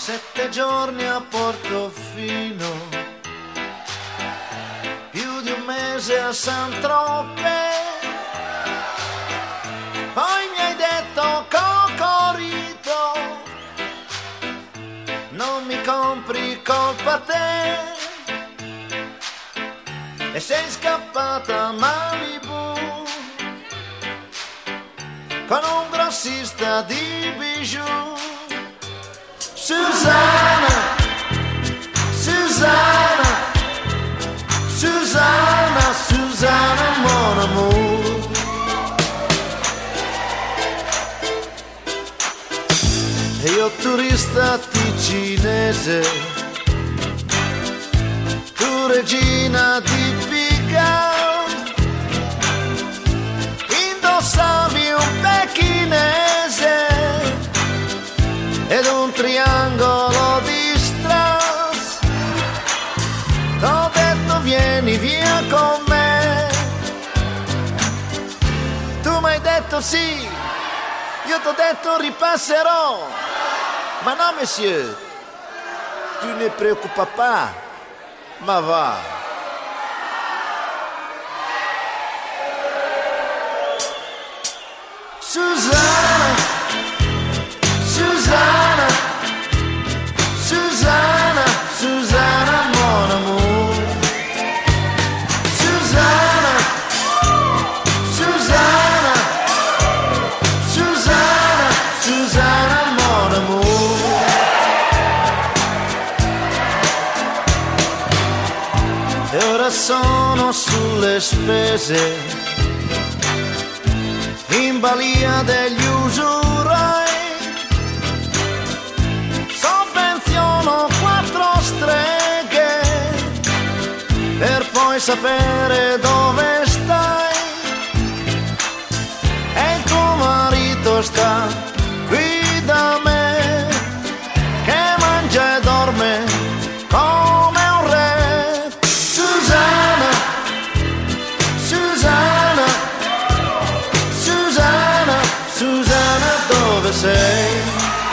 7 giorni a Portofino, più di un mese a Saint-Tropez, poi mi hai detto Cocorito, non mi compri, colpa te, e sei scappata a Malibu con un grossista di bijou. Susanna, Susanna, Susanna, Susanna, mon amour. E io turista ticinese, tu regina di Pigalle, indossavi un pechinese ed un triangolo di strass. T'ho detto vieni via con me, tu m'hai detto sì, io t'ho detto ripasserò, ma no monsieur, tu ne preoccupa pas, ma va. Susanna, Susanna, Susanna, Susanna, mon amour. Susanna, Susanna, Susanna, Susanna, mon amour. E ora sono sulle spese, in balia degli usurai. Sovvenziono 4 streghe per poi sapere dove stai. E il tuo marito sta qui da me, che mangia e dorme come un re. Susanna, Susanna, Susanna, Susanna, dove sei?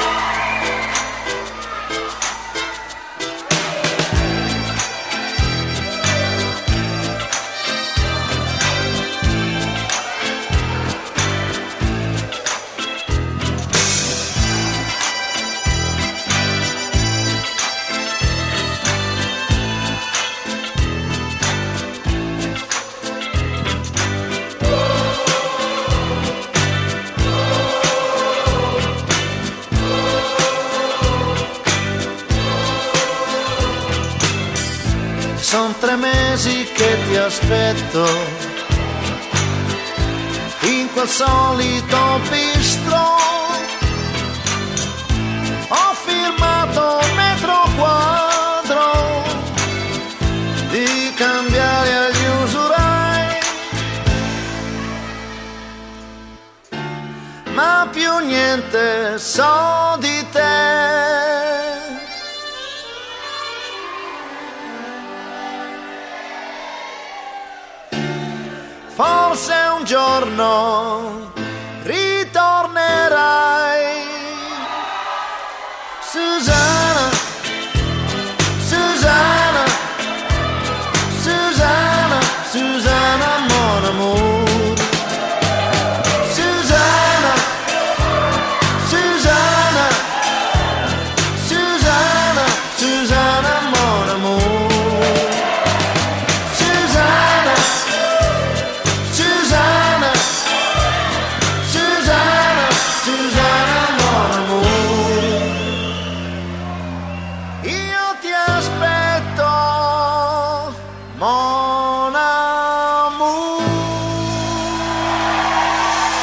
Son 3 mesi che ti aspetto in quel solito bistro. Ho firmato metro quadro di cambiare agli usurai, ma più niente so di te. Forse un giorno